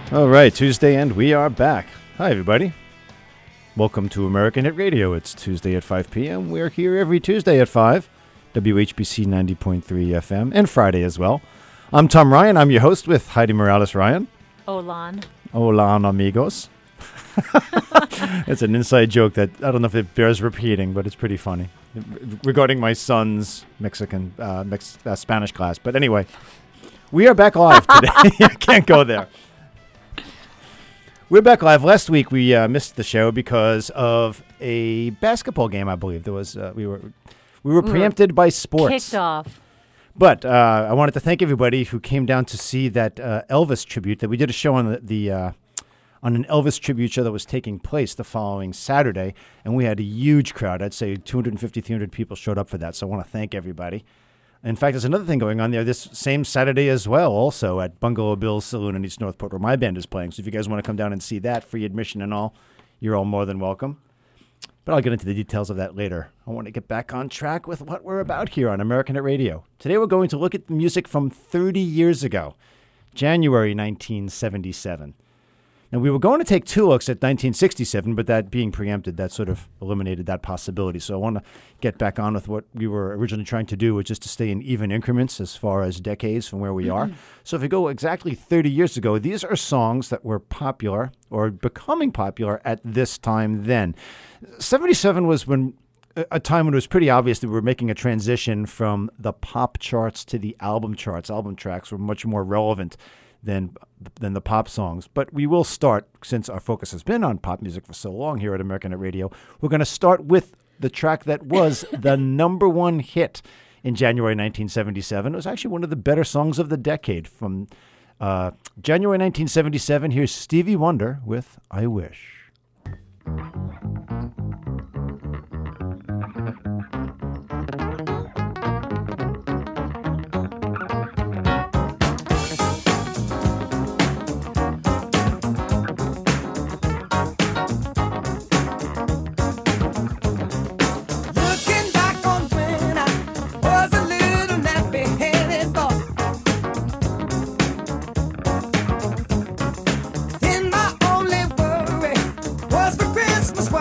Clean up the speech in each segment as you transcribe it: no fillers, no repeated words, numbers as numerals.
All right, Tuesday, and we are back. Hi, everybody. Welcome to American Hit Radio. It's Tuesday at 5 p.m. We're here every Tuesday at 5, WHBC 90.3 FM, and Friday as well. I'm Tom Ryan. I'm your host with Heidi Morales-Ryan. Hola, amigos. It's an inside joke that I don't know if it bears repeating, but it's pretty funny regarding my son's Spanish class. But anyway, we are back live today. I can't go there. We're back live. Last week we missed the show because of a basketball game. I believe there was. We were preempted by sports. Kicked off. But I wanted to thank everybody who came down to see that Elvis tribute. That we did a show on on an Elvis tribute show that was taking place the following Saturday, and we had a huge crowd. I'd say 250, 300 people showed up for that. So I want to thank everybody. In fact, there's another thing going on there this same Saturday as well, also at Bungalow Bill's Saloon in East Northport, where my band is playing. So if you guys want to come down and see that, free admission and all, you're all more than welcome. But I'll get into the details of that later. I want to get back on track with what we're about here on American Hit Radio. Today we're going to look at the music from 30 years ago, January 1977. And we were going to take two looks at 1967, but that being preempted, that sort of eliminated that possibility. So I want to get back on with what we were originally trying to do, which is to stay in even increments as far as decades from where we are. So if we go exactly 30 years ago, these are songs that were popular or becoming popular at this time then. 77 was when a time when it was pretty obvious that we were making a transition from the pop charts to the album charts. Album tracks were much more relevant than the pop songs. But we will start, since our focus has been on pop music for so long here at American Hit Radio, we're going to start with the track that was the number one hit in January 1977. It was actually one of the better songs of the decade. From January 1977, here's Stevie Wonder with I Wish. Christmas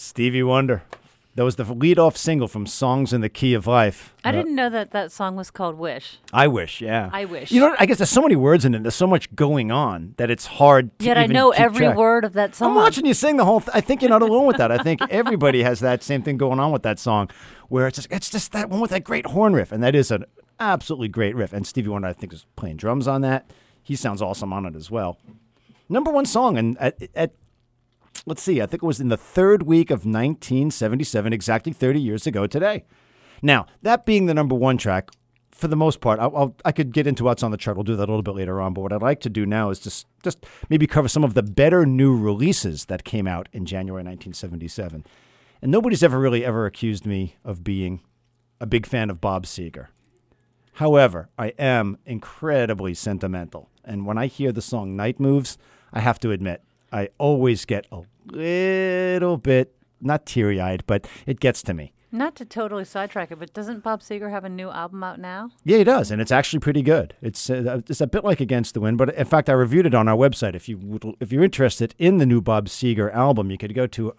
Stevie Wonder. That was the lead-off single from Songs in the Key of Life. I didn't know that song was called Wish. I Wish, yeah. I Wish. You know, I guess there's so many words in it. There's so much going on that it's hard to Yet I even know keep every track. word of that song. I'm watching you sing the whole I think you're not alone with that. I think everybody has that same thing going on with that song, where it's just that one with that great horn riff, and that is an absolutely great riff. And Stevie Wonder, I think, is playing drums on that. He sounds awesome on it as well. Number one song, and at let's see, I think it was in the third week of 1977, exactly 30 years ago today. Now, that being the number one track, for the most part, I could get into what's on the chart. We'll do that a little bit later on. But what I'd like to do now is just maybe cover some of the better new releases that came out in January 1977. And nobody's ever accused me of being a big fan of Bob Seger. However, I am incredibly sentimental. And when I hear the song Night Moves, I have to admit, I always get a little bit, not teary-eyed, but it gets to me. Not to totally sidetrack it, but doesn't Bob Seger have a new album out now? Yeah, he does, and it's actually pretty good. It's a bit like Against the Wind, but in fact, I reviewed it on our website. If you're interested in the new Bob Seger album, you could go to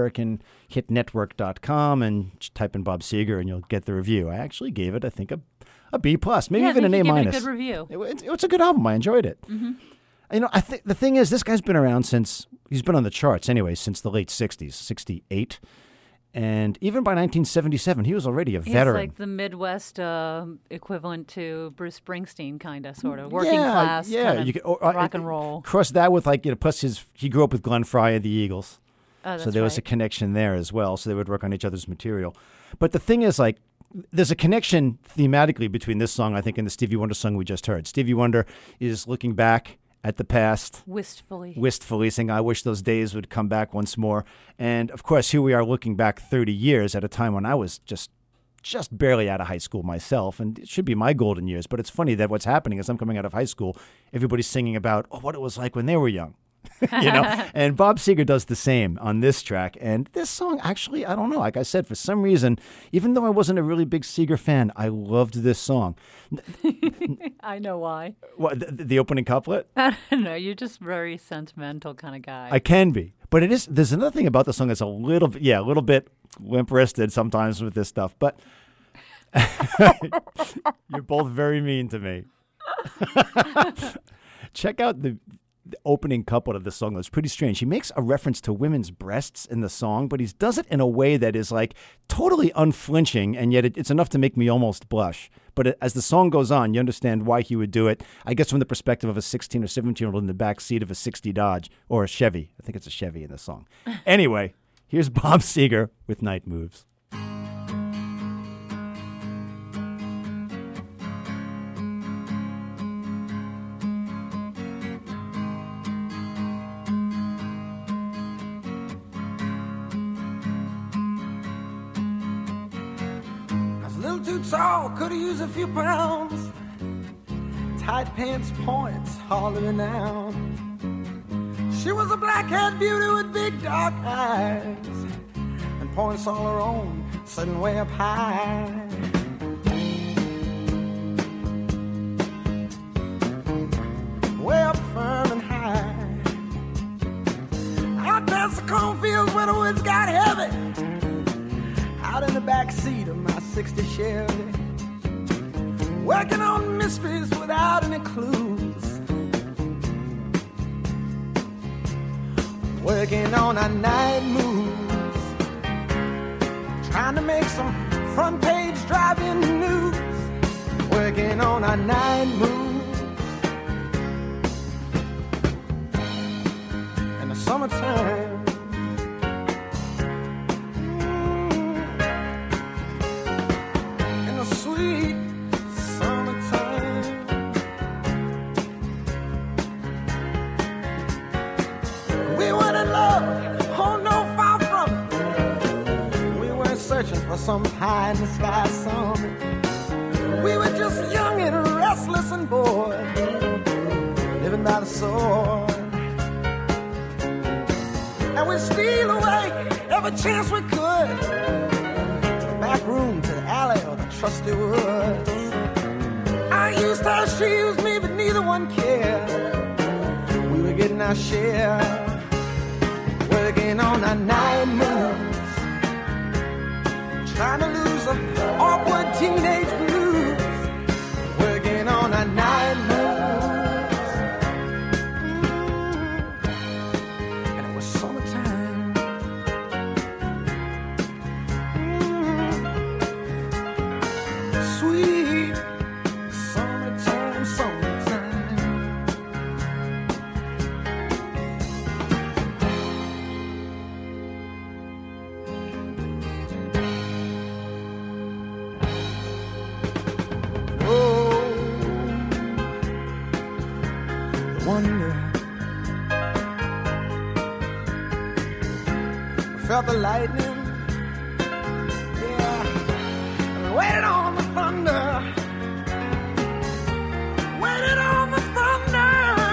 AmericanHitNetwork.com and type in Bob Seger, and you'll get the review. I actually gave it, I think, a B+, maybe even an A-. It a good review. It's a good album. I enjoyed it. Mm-hmm. You know, I think the thing is, this guy's been around he's been on the charts anyway, since the late 60s, 68. And even by 1977, he was already a veteran. He's like the Midwest equivalent to Bruce Springsteen, kind of, sort of. Working class, kind of you could, rock and roll. Cross that with, plus he grew up with Glenn Frey and the Eagles. Oh, so there was a connection there as well. So they would work on each other's material. But the thing is, there's a connection thematically between this song, I think, and the Stevie Wonder song we just heard. Stevie Wonder is looking back at the past. Wistfully, saying, I wish those days would come back once more. And, of course, here we are looking back 30 years at a time when I was just barely out of high school myself, and it should be my golden years. But it's funny that what's happening is I'm coming out of high school, everybody's singing about what it was like when they were young. You know, and Bob Seger does the same on this track. And this song, actually, I don't know. Like I said, for some reason, even though I wasn't a really big Seger fan, I loved this song. I know why. What, the opening couplet? I don't know. You're just very sentimental kind of guy. I can be, but it is. There's another thing about the song that's a little bit limp-wristed sometimes with this stuff. But you're both very mean to me. Check out the opening couplet of the song. That's pretty strange. He makes a reference to women's breasts in the song, but he does it in a way that is totally unflinching, and yet it's enough to make me almost blush. But as the song goes on, you understand why he would do it, I guess from the perspective of a 16 or 17-year-old in the back seat of a 60 Dodge, or a Chevy. I think it's a Chevy in the song. Anyway, here's Bob Seger with Night Moves. Tall, could have used a few pounds. Tight pants points, hardly renowned. She was a black-haired beauty with big dark eyes, and points all her own, sitting way up high. Way up firm and high. Out past the cornfields where the woods got heavy. Out in the back seat of my 60 Chevy, working on mysteries without any clues, working on our night moves, trying to make some front page driving news, working on our night moves in the summertime. For some pie in the sky summit, we were just young and restless and bored, living by the sword, and we'd steal away every chance we could, to the back room, to the alley, or the trusty woods. I used her, she used me, but neither one cared. We were getting our share, working on our night moves, felt the lightning. Yeah, I waited on the thunder. Waited on the thunder.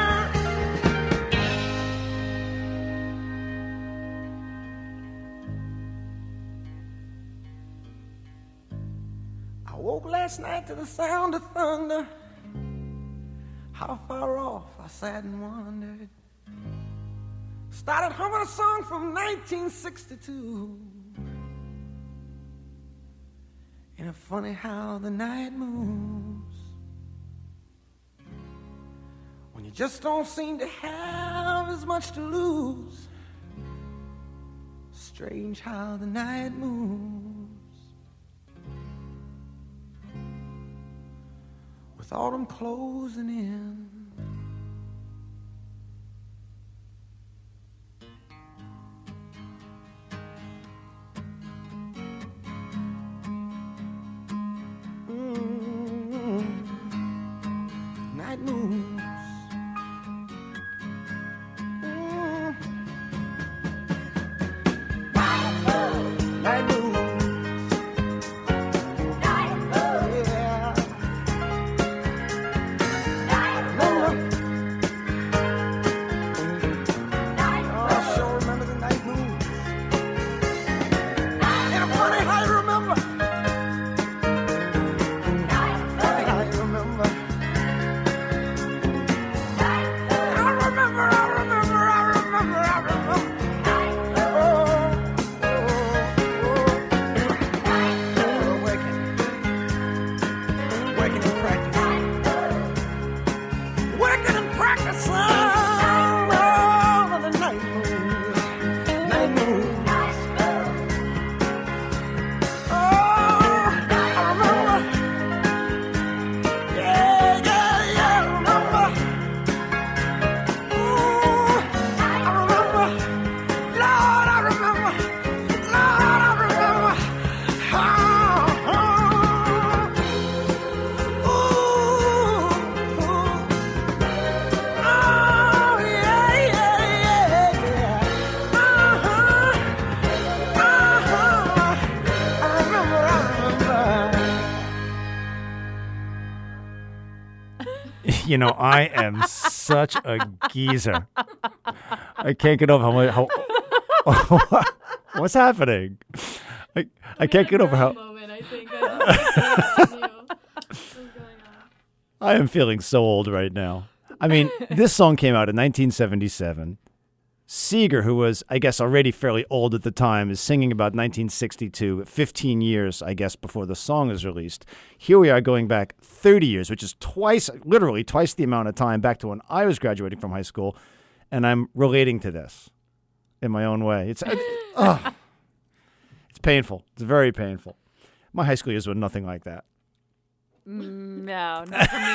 I woke last night to the sound of thunder. How far off I sat and wondered. Started humming a song from 1962. Ain't it funny how the night moves when you just don't seem to have as much to lose? Strange how the night moves with autumn closing in. Night moves. Night moves. You know, I am such a geezer. I can't get over how what's happening? I can't get over how. Moment, I think. What's going on? I am feeling so old right now. I mean, this song came out in 1977. Seeger, who was, I guess, already fairly old at the time, is singing about 1962, 15 years, I guess, before the song is released. Here we are going back 30 years, which is literally twice the amount of time back to when I was graduating from high school, and I'm relating to this in my own way. It's painful. It's very painful. My high school years were nothing like that. No, not for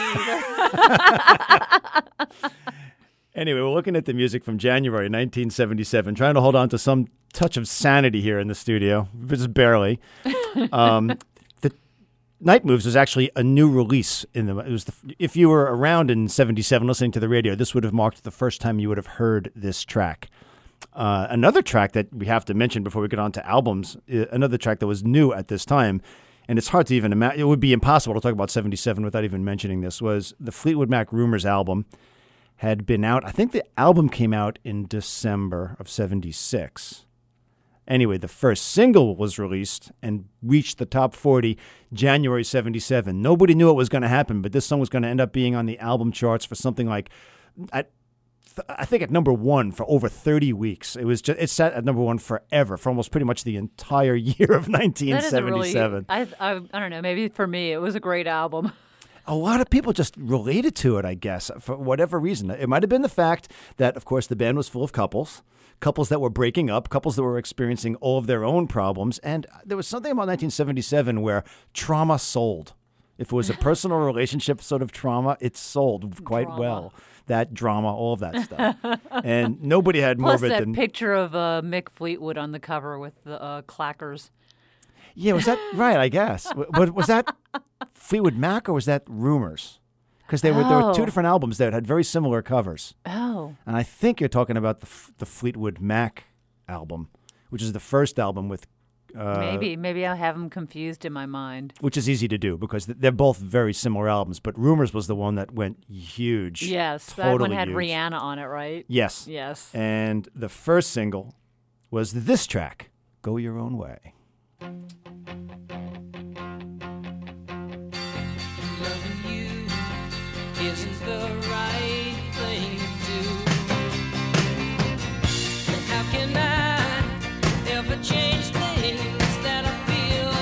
me either. Anyway, we're looking at the music from January 1977, trying to hold on to some touch of sanity here in the studio, just barely. The Night Moves was actually a new release. If you were around in 77 listening to the radio, this would have marked the first time you would have heard this track. Another track that we have to mention before we get on to albums, another track that was new at this time, and it's hard to even imagine, it would be impossible to talk about 77 without even mentioning this, was the Fleetwood Mac Rumors album. Had been out. I think the album came out in December of 76. Anyway, the first single was released and reached the top 40 January 77. Nobody knew it was going to happen, but this song was going to end up being on the album charts for something like, I think at number one for over 30 weeks. It sat at number one forever, for almost pretty much the entire year of 1977. I don't know, maybe for me it was a great album. A lot of people just related to it, I guess, for whatever reason. It might have been the fact that, of course, the band was full of couples that were breaking up, couples that were experiencing all of their own problems. And there was something about 1977 where trauma sold. If it was a personal relationship sort of trauma, it sold quite well. That drama, all of that stuff. And nobody had more of it Plus than... that picture of Mick Fleetwood on the cover with the clackers. Yeah, was that right, I guess? Was that Fleetwood Mac or was that Rumors? Because there were two different albums that had very similar covers. Oh. And I think you're talking about the Fleetwood Mac album, which is the first album with. Maybe I have them confused in my mind. Which is easy to do because they're both very similar albums. But Rumors was the one that went huge. Yes, totally that one had huge. Rihanna on it, right? Yes. Yes. And the first single was this track, Go Your Own Way. Loving you isn't the right thing to do. And how can I ever change things that I feel?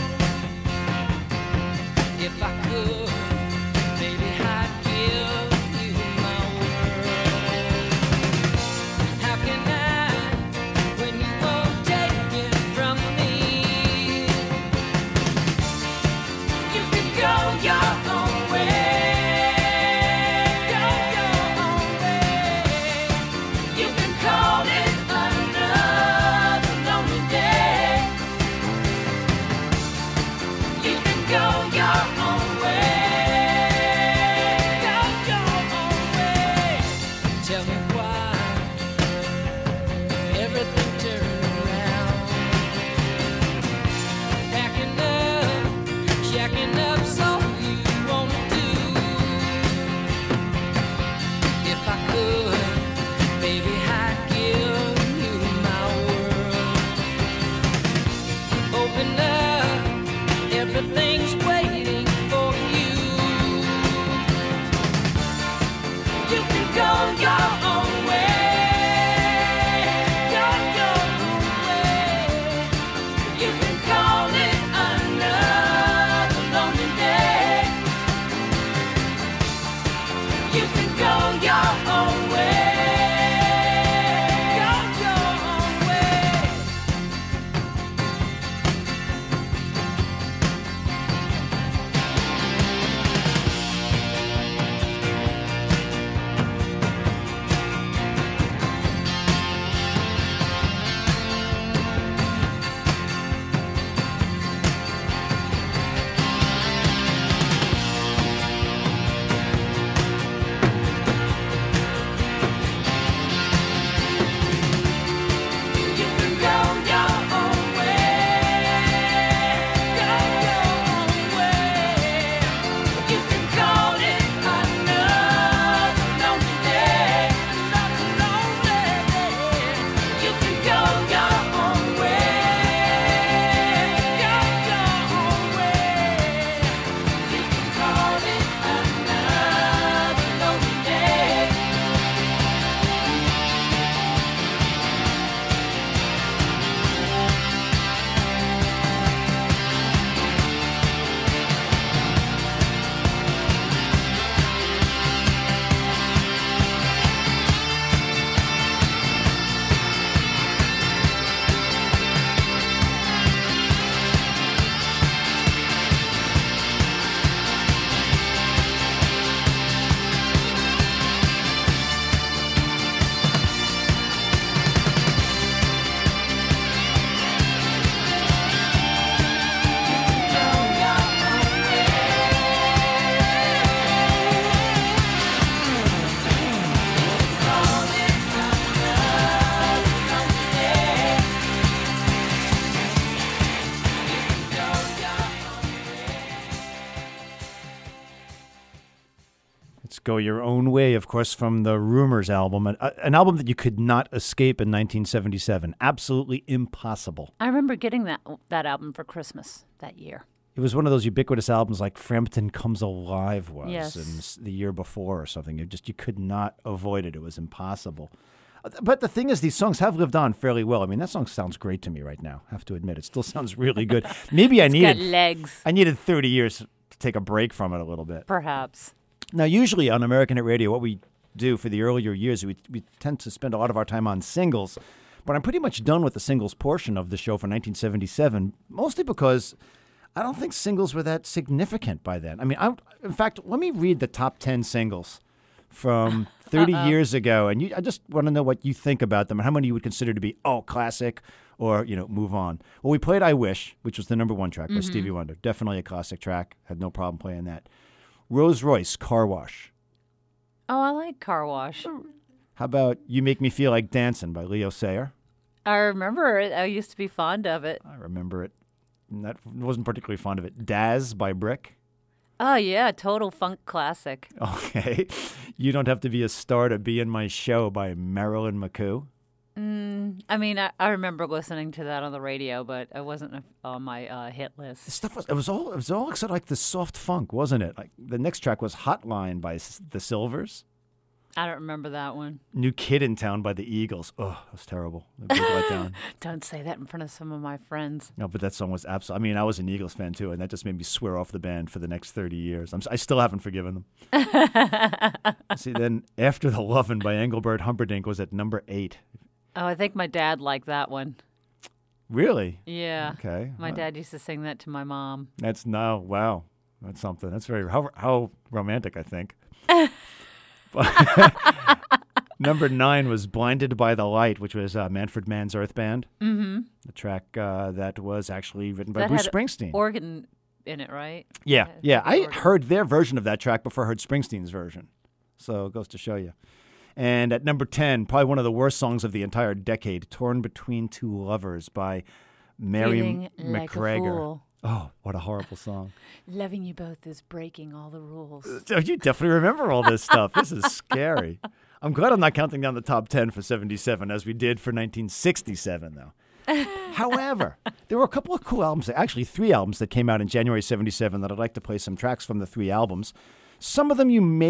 If I could, maybe I'd give you my world. How can I, when you won't take it from me? You can go your own way. Go your own way. You can call it another lonely day. You can go your own way. Go your own way. Tell me why everything turned around. Packing up, jacking up, so you wanna do. If I could, baby, I'd give you my world. Open up, everything's waiting for you. You can go your own way. Go your own way. You can call it another lonely day. You can go your own way. Go your own way. You can go your own way. Go your own way. You can call it another lonely day. Another lonely day. You can go your own way. Go your own way. You can call it another lonely day. Let's Go Your Own Way, of course, from the Rumors album, an album that you could not escape in 1977. Absolutely impossible. I remember getting that album for Christmas that year. It was one of those ubiquitous albums like Frampton Comes Alive was Yes. in the year before or something. You could not avoid it. It was impossible. But the thing is, these songs have lived on fairly well. I mean, that song sounds great to me right now, I have to admit. It still sounds really good. Maybe Got legs, I needed 30 years to take a break from it a little bit. perhaps. Now, usually on American Hit Radio, what we do for the earlier years, we tend to spend a lot of our time on singles. But I'm pretty much done with the singles portion of the show for 1977, mostly because I don't think singles were that significant by then. I mean, in fact, let me read the top 10 singles from 30 years ago, and I just want to know what you think about them and how many you would consider to be, classic or, move on. Well, we played I Wish, which was the number one track by Stevie Wonder. Definitely a classic track. Had no problem playing that. Rose Royce, Car Wash. Oh, I like Car Wash. How about You Make Me Feel Like Dancing by Leo Sayer? I remember it. I used to be fond of it. I remember it. Wasn't particularly fond of it. Daz by Brick. Oh, yeah, total funk classic. Okay. You Don't Have to Be a Star to Be in My Show by Marilyn McCoo. I mean, I remember listening to that on the radio, but it wasn't on my hit list. This stuff was all sort of like the soft funk, wasn't it? Like the next track was Hotline by the Silvers. I don't remember that one. New Kid in Town by the Eagles. Oh, that was terrible. A big letdown. Don't say that in front of some of my friends. No, but that song was absolutely. I mean, I was an Eagles fan too, and that just made me swear off the band for the next 30 years. I still haven't forgiven them. See, then After the Lovin' by Engelbert Humperdinck was at number 8. Oh, I think my dad liked that one. Really? Yeah. Okay. My dad used to sing that to my mom. Wow. That's something. That's very how romantic, I think. Number 9 was Blinded by the Light, which was Manfred Mann's Earth Band. Mm-hmm. The track that was actually written by That Bruce had Springsteen. Organ in it, right? Yeah. Had I organ. heard their version of that track before I heard Springsteen's version. So it goes to show you. And at number 10, probably one of the worst songs of the entire decade, Torn Between Two Lovers by Mary Feeling like a McGregor. fool. Oh, what a horrible song. Loving you both is breaking all the rules. You definitely remember all this stuff. This is scary. I'm glad I'm not counting down the top 10 for 77 as we did for 1967, though. However, there were a couple of cool albums, actually 3 albums that came out in January 77 that I'd like to play some tracks from the 3 albums. Some of them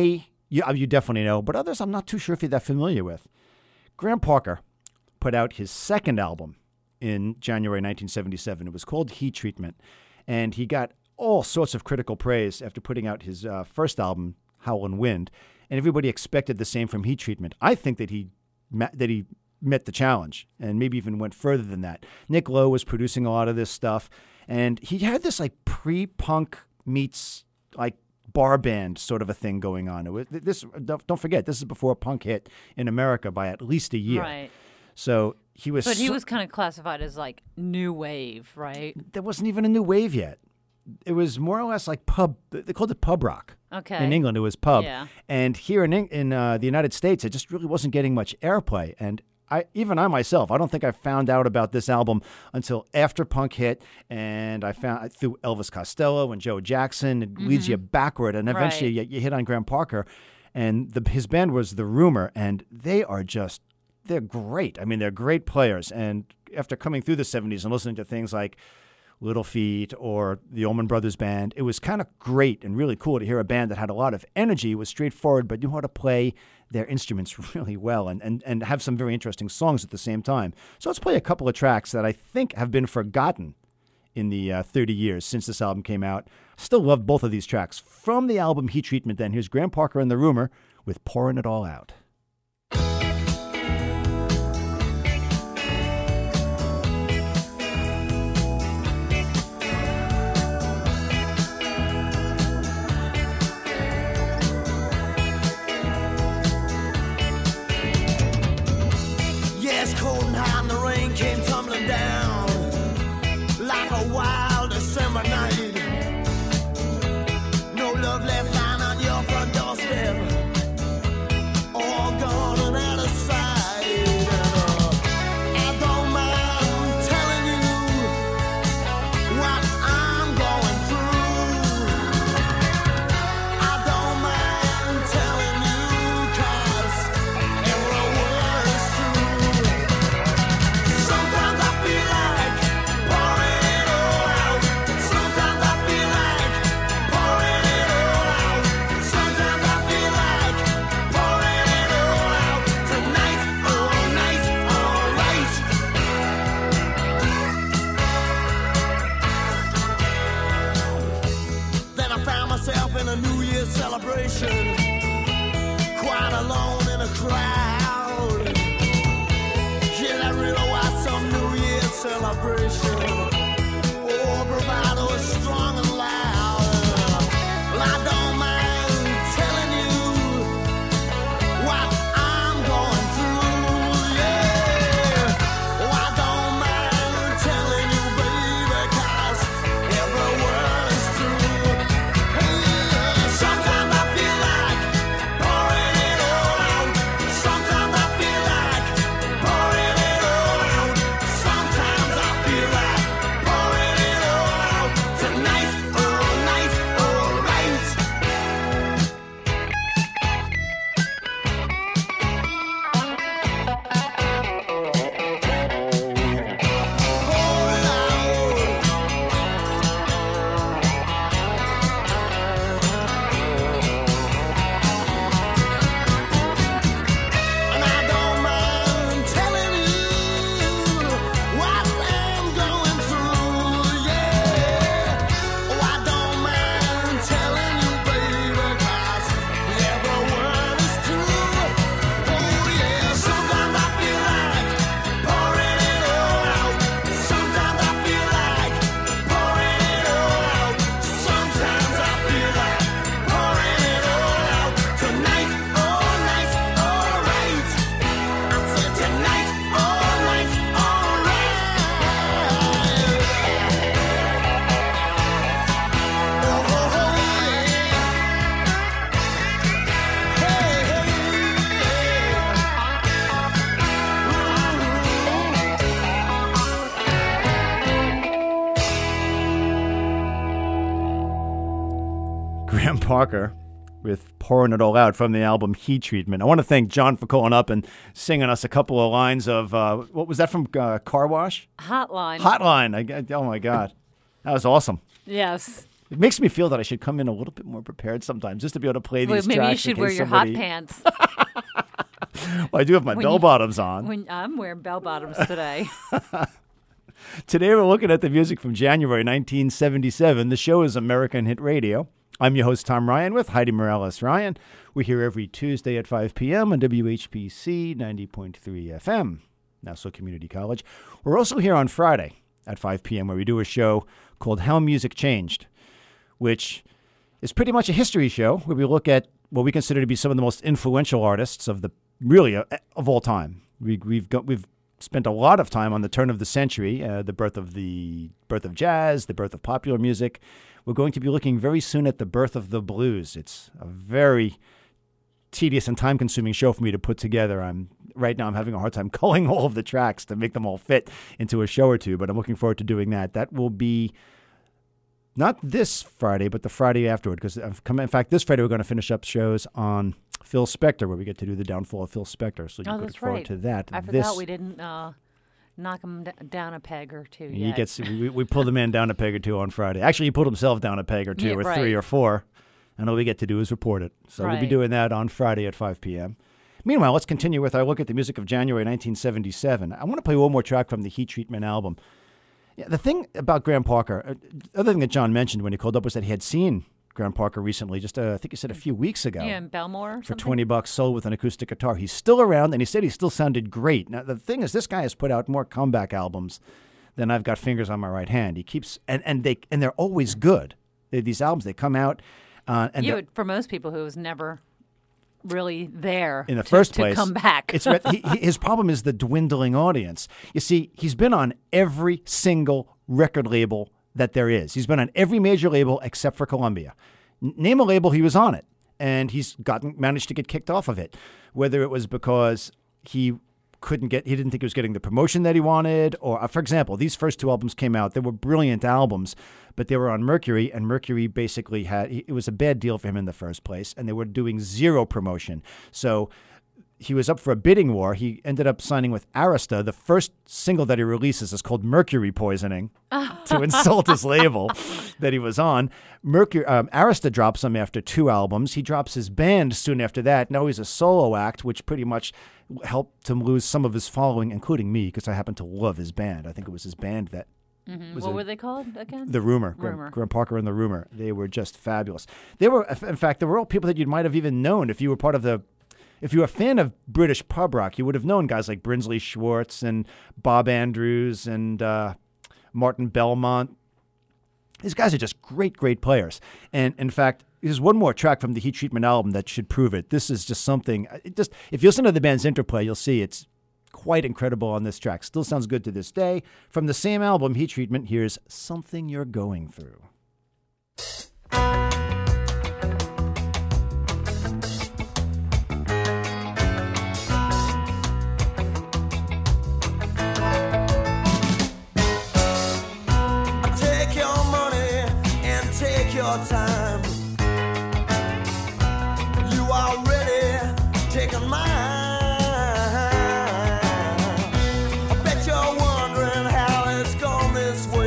you definitely know, but others I'm not too sure if you're that familiar with. Graham Parker put out his second album in January 1977. It was called Heat Treatment, and he got all sorts of critical praise after putting out his first album, Howlin' Wind, and everybody expected the same from Heat Treatment. I think that he met the challenge and maybe even went further than that. Nick Lowe was producing a lot of this stuff, and he had this like pre-punk meets like bar band sort of a thing going on. Don't forget, this is before punk hit in America by at least a year. Right. So he was. But he was kind of classified as like new wave, right? There wasn't even a new wave yet. It was more or less like pub. They called it pub rock. Okay. In England, it was pub. Yeah. And here in the United States, it just really wasn't getting much airplay. And I myself, I don't think I found out about this album until after punk hit, and I found through Elvis Costello and Joe Jackson. It leads you backward, and eventually you hit on Graham Parker, and his band was The Rumor, and they're great. I mean, they're great players. And after coming through the 70s and listening to things like Little Feat or the Allman Brothers Band, it was kind of great and really cool to hear a band that had a lot of energy, was straightforward, but knew how to play their instruments really well and have some very interesting songs at the same time. So let's play a couple of tracks that I think have been forgotten in the 30 years since this album came out. Still love both of these tracks. From the album Heat Treatment, then, here's Graham Parker and The Rumor with Pouring It All Out. Yes, cold and high and the rain came tumbling down like a wild December night. No love left lying on your front doorstep, all gone and out of sight. I don't mind telling you what I'm going through. I don't mind telling you 'cause every word is true. Sometimes I feel like pouring it all out. Sometimes I feel like pouring it all out. Sometimes I feel like pouring it all out. Tonight, all night, all right. Then I found myself in a New Year's celebration, quite alone in a crowd. Yeah, that really was some New Year's celebration. Oh, bravado is strong and loud. Well, I don't mind telling you what I'm going through, yeah. Oh, I don't mind telling you, baby, 'cause every word is true. Hey, sometimes I feel like Graham Parker with Pouring It All Out from the album Heat Treatment. I want to thank John for calling up and singing us a couple of lines of, what was that from Car Wash? Hotline. Hotline. Oh, my God. That was awesome. Yes. It makes me feel that I should come in a little bit more prepared sometimes just to be able to play these Maybe tracks. you should in wear case your somebody... hot pants. Well, I do have my When bell you- bottoms on. I'm wearing bell bottoms today. Today we're looking at the music from January 1977. The show is American Hit Radio. I'm your host, Tom Ryan, with Heidi Morales-Ryan. We're here every Tuesday at 5 p.m. on WHPC 90.3 FM, Nassau Community College. We're also here on Friday at 5 p.m. where we do a show called How Music Changed, which is pretty much a history show where we look at what we consider to be some of the most influential artists of all time. We've spent a lot of time on the turn of the century, the birth of jazz, the birth of popular music. We're going to be looking very soon at the birth of the blues. It's a very tedious and time-consuming show for me to put together. Right now I'm having a hard time culling all of the tracks to make them all fit into a show or two, but I'm looking forward to doing that. That will be not this Friday, but the Friday afterward, because in fact, this Friday we're going to finish up shows on Phil Spector, where we get to do the downfall of Phil Spector. So you can look that's forward right. to that. I forgot we didn't knock him down a peg or two yet. We pulled the man down a peg or two on Friday. Actually, he pulled himself down a peg or two, Yeah, or right. 3 or 4, and all we get to do is report it. So we'll be Right. doing that on Friday at 5 p.m. Meanwhile, let's continue with our look at the music of January 1977. I want to play one more track from the Heat Treatment album. Yeah, the thing about Graham Parker, the other thing that John mentioned when he called up was that he had seen Graham Parker recently, just I think he said a few weeks ago. Yeah, in Belmore or For something? $20 sold with an acoustic guitar. He's still around, and he said he still sounded great. Now, the thing is, this guy has put out more comeback albums than I've got fingers on my right hand. He keeps, and they're always good. These albums, they come out, and Yeah, they're- but for most people who was never really there in the first place, to come back. His problem is the dwindling audience. You see, he's been on every single record label that there is. He's been on every major label except for Columbia. Name a label, he was on it, and he's managed to get kicked off of it. Whether it was because he didn't think he was getting the promotion that he wanted, or for example, these first 2 albums came out. They were brilliant albums, but they were on Mercury, and Mercury basically it was a bad deal for him in the first place, and they were doing 0 promotion. So he was up for a bidding war. He ended up signing with Arista. The first single that he releases is called Mercury Poisoning to insult his label that he was on. Arista drops him after 2 albums. He drops his band soon after that. Now he's a solo act, which pretty much helped him lose some of his following, including me, because I happen to love his band. I think it was his band that What were they called again? The Rumor. Rumor. Graham Parker and The Rumor. They were just fabulous. They were, in fact, they were all people that you might have even known if you were if you were a fan of British pub rock. You would have known guys like Brinsley Schwartz and Bob Andrews and Martin Belmont. These guys are just great, great players. And in fact, there's one more track from the Heat Treatment album that should prove it. This is just something. If you listen to the band's interplay, you'll see it's quite incredible on this track. Still sounds good to this day. From the same album, Heat Treatment, here's Something You're Going Through. Take your money and take your time. You already taken mine. I bet you're wondering how it's gone this way.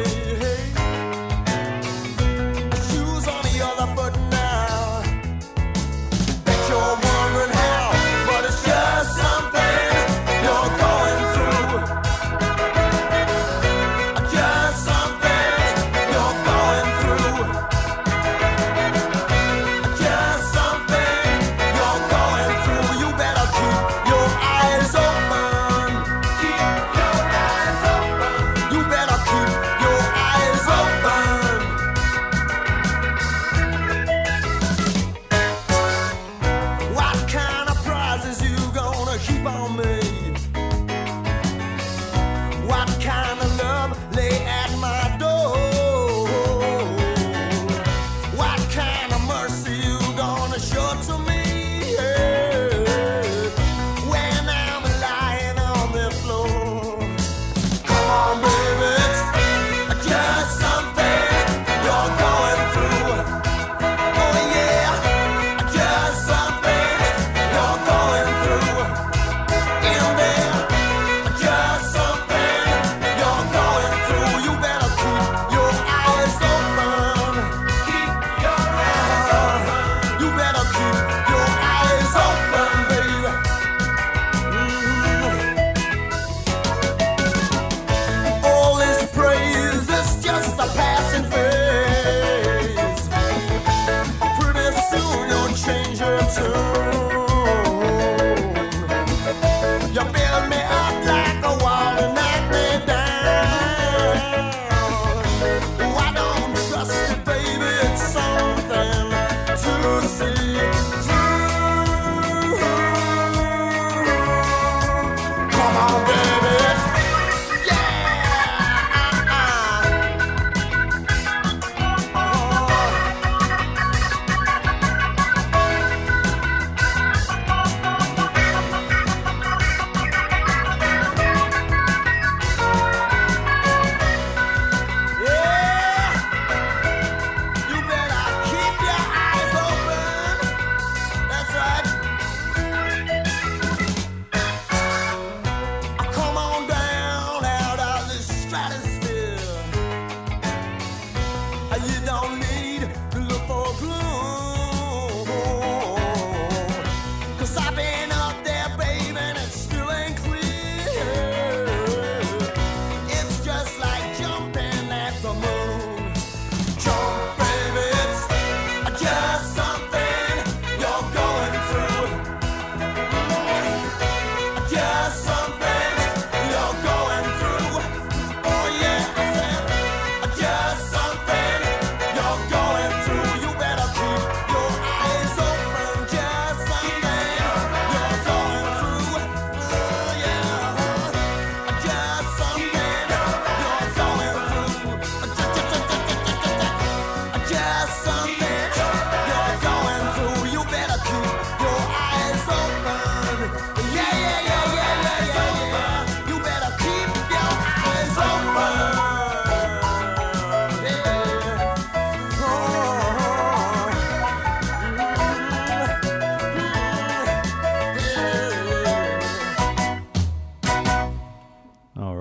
Shoes on the other foot now. Bet you're wondering how, but it's just something you're going through. Just something you're going through.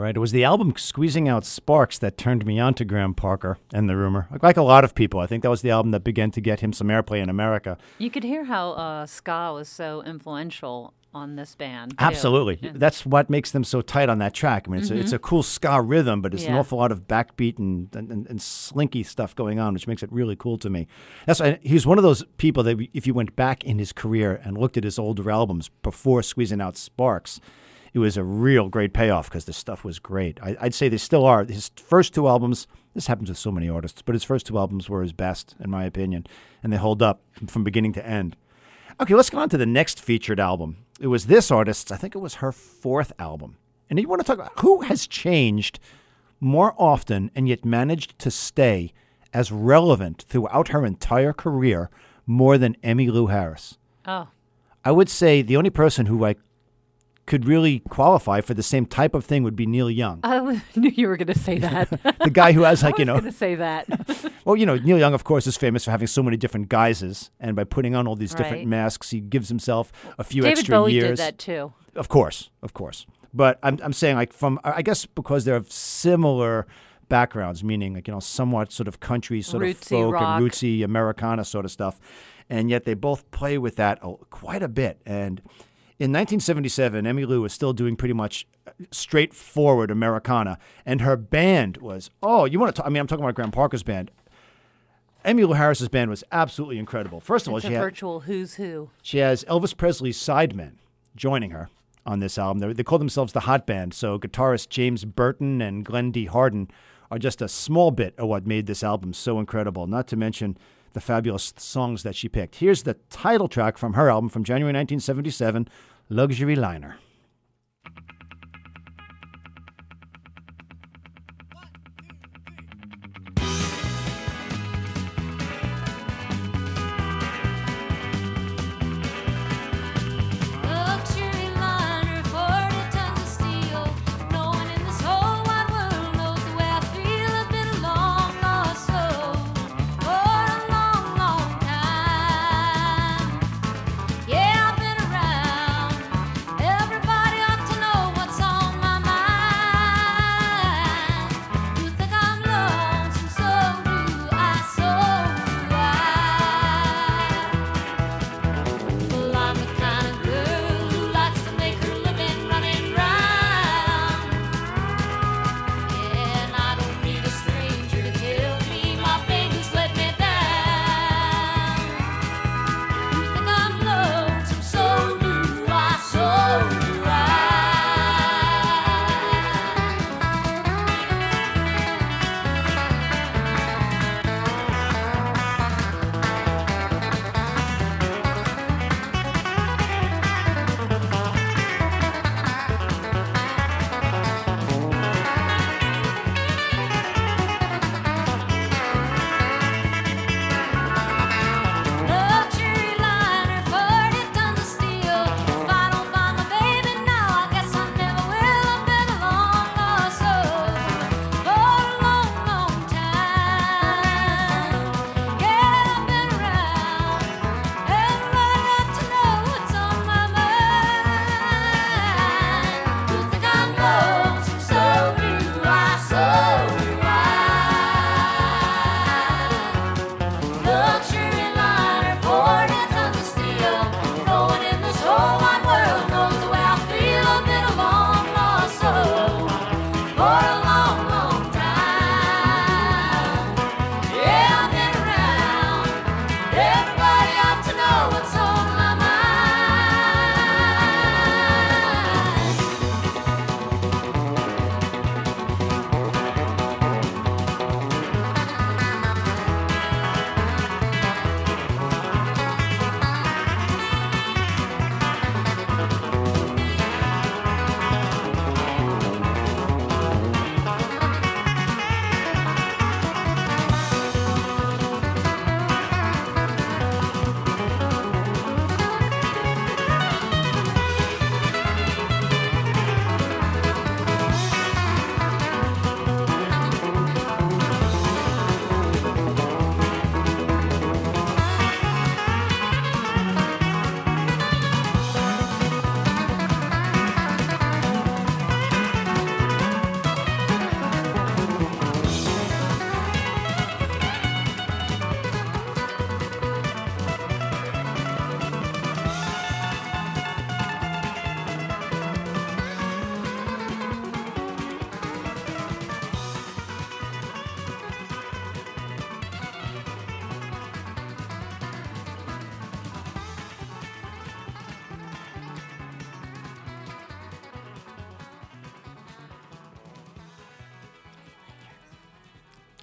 right? It was the album Squeezing Out Sparks that turned me on to Graham Parker and The Rumor. Like a lot of people, I think that was the album that began to get him some airplay in America. You could hear how ska was so influential on this band. Too. Absolutely. Yeah. That's what makes them so tight on that track. I mean, it's a cool ska rhythm, but it's an Yeah. awful lot of backbeat and slinky stuff going on, which makes it really cool to me. He's one of those people that if you went back in his career and looked at his older albums before Squeezing Out Sparks, it was a real great payoff because the stuff was great. I'd say they still are. His first two albums, this happens with so many artists, but his first two albums were his best, in my opinion, and they hold up from beginning to end. Okay, let's go on to the next featured album. It was this artist's, I think it was her fourth album. And you want to talk about who has changed more often and yet managed to stay as relevant throughout her entire career more than Emmylou Harris. Oh, I would say the only person who I could really qualify for the same type of thing would be Neil Young. I knew you were going to say that. The guy who has like, I was going to say that. well, Neil Young, of course, is famous for having so many different guises. And by putting on all these different Right. masks, he gives himself a few David extra Bowie years. did that too. Of course. But I'm saying like I guess because they're of similar backgrounds, meaning like, somewhat sort of country, sort of Rootsy folk rock. and rootsy Americana sort of stuff. And yet they both play with that quite a bit. And in 1977, Emmylou was still doing pretty much straightforward Americana. And her band was, you want to talk, I'm talking about Graham Parker's band. Emmylou Harris's band was absolutely incredible. First of all, It's a virtual who's who. she has Elvis Presley's sidemen joining her on this album. They call themselves the Hot Band. So guitarist James Burton and Glenn D. Harden are just a small bit of what made this album so incredible, not to mention the fabulous songs that she picked. Here's the title track from her album from January 1977, Luxury Liner. Luxury liner, 40 tons of steel. No one in this whole wide world knows the way I feel. I've been a long lost soul for a long, long time. Yeah, I've been around. Everybody ought to know what's on my mind. You think I'm lonesome, so do I, so do I. Well, I'm the kind of girl who likes to make her living running round. And I don't need a stranger to tell me my baby's let me down. You think I'm lonesome, so do I, so do I. Luxury liner, 40 tons of steel. If I don't find my baby now, I guess I never will. I've been a long lost soul for a long, long time. Yeah, I've been around. Everybody ought to know what's on my mind. You think I'm lonesome, so do I, so do I. Luxury liner, 40 tons of steel. No one in this whole wide world knows the way I feel. I've been a long lost soul for a long, long time. Yeah, I've been around. Everybody ought to know what's on my mind.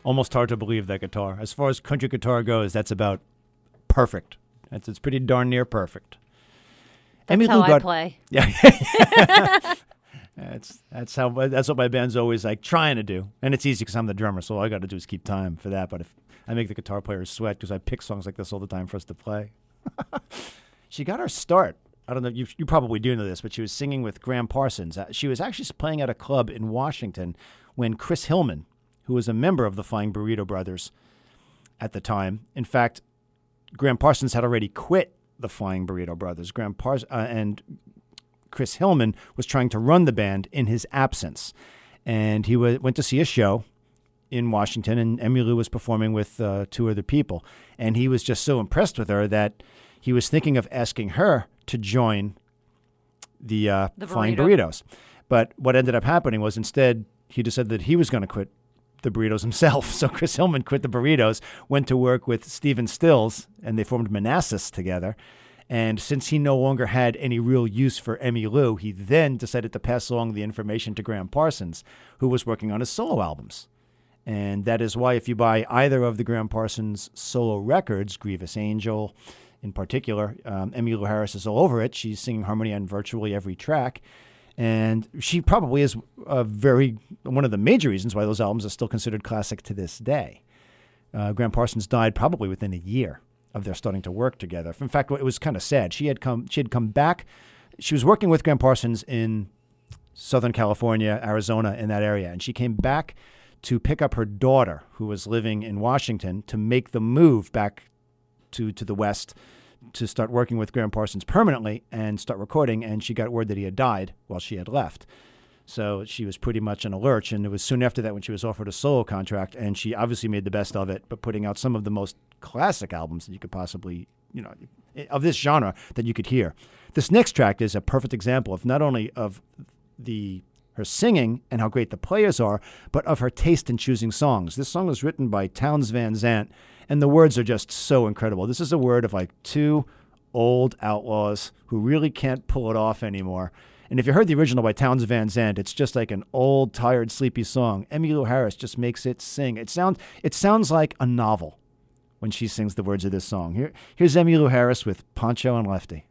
Almost hard to believe that guitar. As far as country guitar goes, that's about perfect. It's pretty darn near perfect. That's how I play. Yeah. That's what my band's always like trying to do, and it's easy because I'm the drummer, so all I got to do is keep time for that. But if I make the guitar players sweat because I pick songs like this all the time for us to play. She got her start. I don't know. You probably do know this, but she was singing with Graham Parsons. She was actually playing at a club in Washington when Chris Hillman, who was a member of the Flying Burrito Brothers at the time, in fact, Graham Parsons had already quit the Flying Burrito Brothers. And Chris Hillman was trying to run the band in his absence. And he went to see a show in Washington, and Emmylou was performing with two other people. And he was just so impressed with her that he was thinking of asking her to join the Flying Burritos. But what ended up happening was instead he decided that he was going to quit the Burritos himself. So Chris Hillman quit the Burritos, went to work with Stephen Stills, and they formed Manassas together. And since he no longer had any real use for Emmylou, he then decided to pass along the information to Graham Parsons, who was working on his solo albums. And that is why if you buy either of the Graham Parsons solo records, Grievous Angel in particular, Emmylou Harris is all over it. She's singing harmony on virtually every track. And she probably is one of the major reasons why those albums are still considered classic to this day. Graham Parsons died probably within a year of their starting to work together. In fact, it was kind of sad. She had come back. She was working with Graham Parsons in Southern California, Arizona, in that area. And she came back to pick up her daughter, who was living in Washington, to make the move back to the West to start working with Graham Parsons permanently and start recording. And she got word that he had died while she had left. So she was pretty much in a lurch. And it was soon after that when she was offered a solo contract. And she obviously made the best of it, but putting out some of the most classic albums that you could possibly, of this genre that you could hear. This next track is a perfect example of not only of her singing and how great the players are, but of her taste in choosing songs. This song was written by Townes Van Zandt, and the words are just so incredible. This is a word of like two old outlaws who really can't pull it off anymore. And if you heard the original by Townes Van Zandt, it's just like an old, tired, sleepy song. Emmylou Harris just makes it sing. It sounds like a novel when she sings the words of this song. Here's Emmylou Harris with Poncho and Lefty.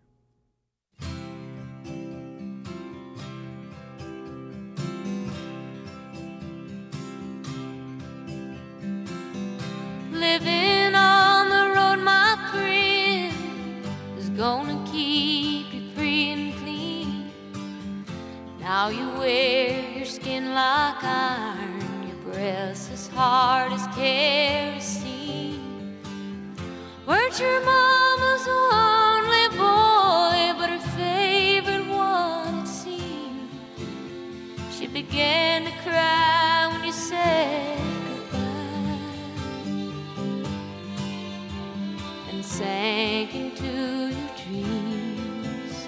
Living on the road, my friend, is gonna keep you free and clean. Now you wear your skin like iron, your breasts as hard as kerosene. Weren't your mama's only boy, but her favorite one, it seemed. She began to cry when you said sank into your dreams.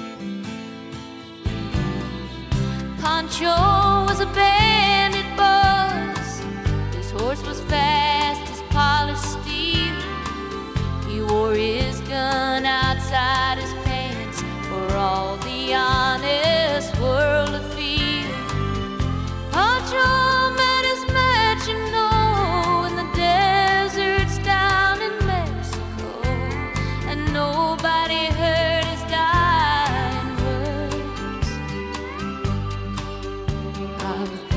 Poncho was a bandit boss. His horse was fast as polished steel. He wore his gun outside his pants for all the honest world to feel. Poncho met his match, in the deserts down in Mexico, and nobody heard his dying words. I've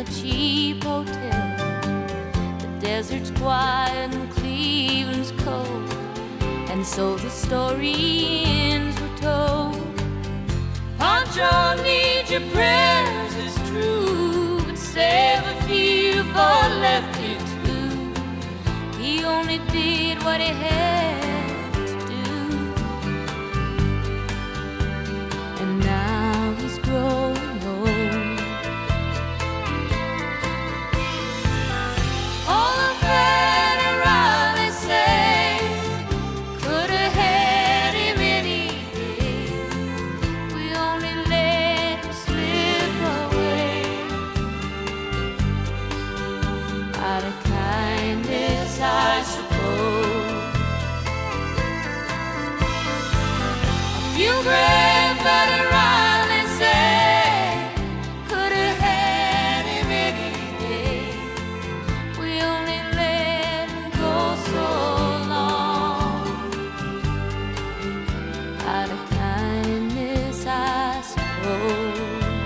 a cheap hotel. The desert's quiet and Cleveland's cold, and so the story ends were told. Pancho needs your prayers, it's true, but save a few for Lefty too. He only did what he had to do, and now he's growing old. All of that Riley say could have had him any day. We only let him slip away out of kindness, I suppose. A few grandfather Riley say could have had him any day. We only let him go so long out of kindness, I suppose.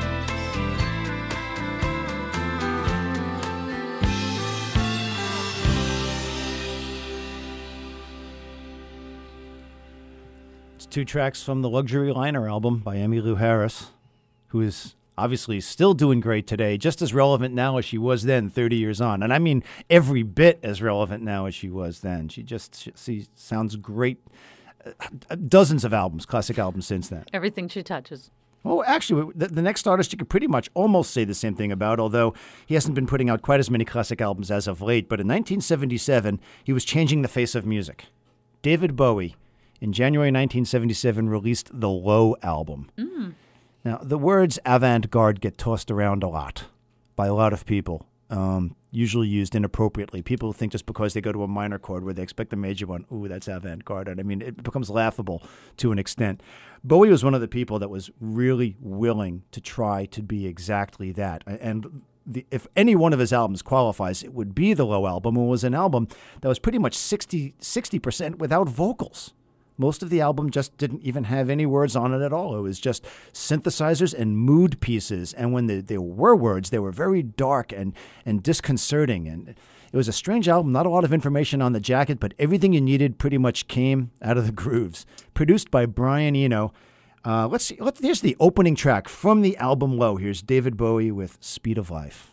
It's 2 tracks from the Luxury Liner album by Emmylou Harris, who is obviously still doing great today, just as relevant now as she was then, 30 years on. And I mean every bit as relevant now as she was then. She sounds great. Dozens of albums, classic albums since then. Everything she touches. Well, actually, the next artist you could pretty much almost say the same thing about, although he hasn't been putting out quite as many classic albums as of late. But in 1977, he was changing the face of music. David Bowie, in January 1977, released the Low album. Now, the words avant-garde get tossed around a lot by a lot of people, usually used inappropriately. People think just because they go to a minor chord where they expect a major one, ooh, that's avant-garde. And I mean, it becomes laughable to an extent. Bowie was one of the people that was really willing to try to be exactly that. And if any one of his albums qualifies, it would be the Low album. It was an album that was pretty much 60% without vocals. Most of the album just didn't even have any words on it at all. It was just synthesizers and mood pieces. And when there were words, they were very dark and disconcerting. And it was a strange album, not a lot of information on the jacket, but everything you needed pretty much came out of the grooves. Produced by Brian Eno. Let's see. Here's the opening track from the album Low. Here's David Bowie with Speed of Life.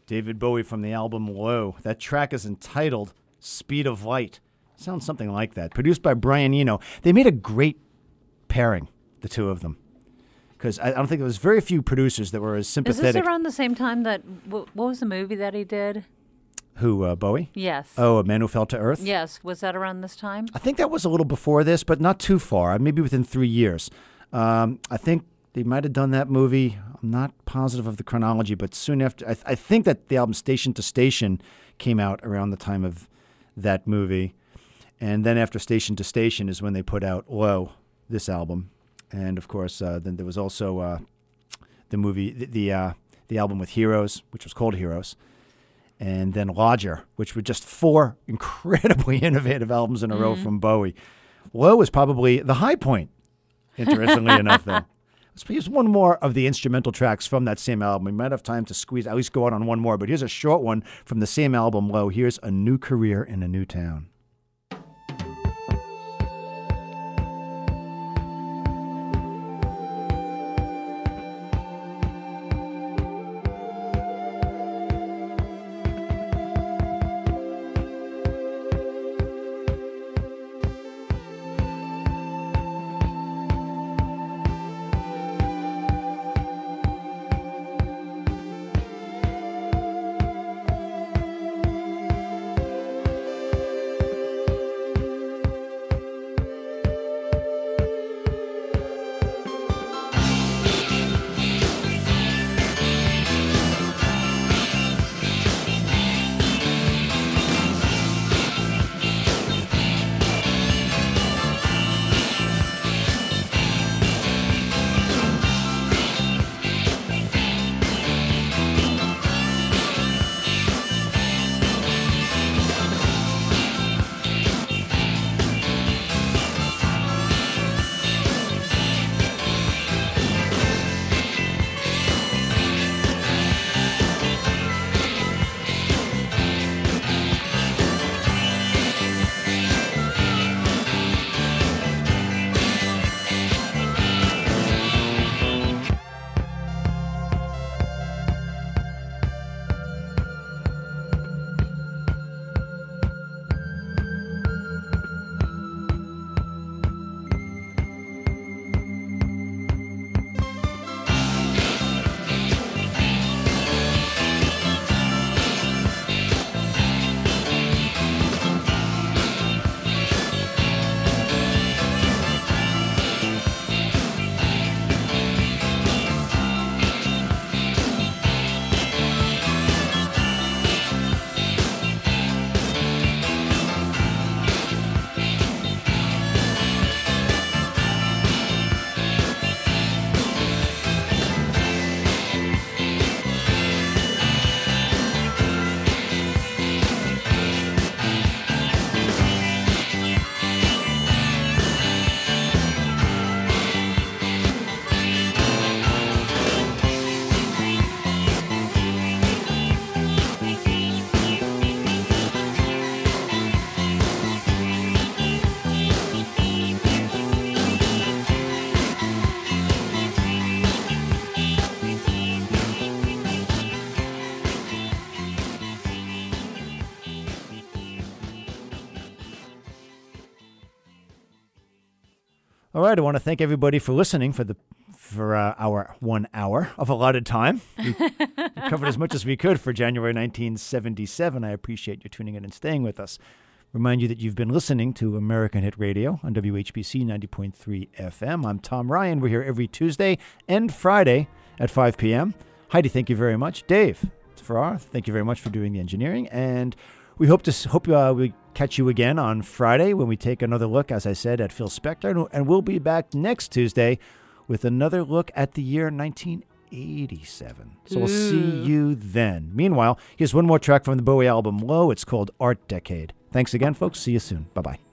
David Bowie from the album Low. That track is entitled Speed of Light. Sounds something like that. Produced by Brian Eno. They made a great pairing, the two of them. Because I don't think there was very few producers that were as Is sympathetic. this around the same time that, what was the movie that he did? Who, Bowie? Yes. Oh, A Man Who Fell to Earth? Yes. Was that around this time? I think that was a little before this, but not too far. Maybe within 3 years. I think they might have done that movie. I'm not positive of the chronology, but soon after. I think that the album Station to Station came out around the time of that movie. And then after Station to Station is when they put out Low, this album. And, of course, then there was also the movie, the album with Heroes, which was called Heroes. And then Lodger, which were just 4 incredibly innovative albums in a row from Bowie. Low was probably the high point, interestingly enough, though. Let's use one more of the instrumental tracks from that same album. We might have time to squeeze, at least go out on one more, but here's a short one from the same album, Low. Here's A New Career in a New Town. All right, I want to thank everybody for listening for our 1 hour of allotted time. We covered as much as we could for January 1977. I appreciate you tuning in and staying with us. Remind you that you've been listening to American Hit Radio on WHBC 90.3 FM. I'm Tom Ryan. We're here every Tuesday and Friday at 5 p.m. Heidi, thank you very much. Dave Farrar, thank you very much for doing the engineering. And we hope we catch you again on Friday when we take another look, as I said, at Phil Spector. And we'll be back next Tuesday with another look at the year 1987. So we'll see you then. Meanwhile, here's one more track from the Bowie album Low. It's called Art Decade. Thanks again, folks. See you soon. Bye-bye.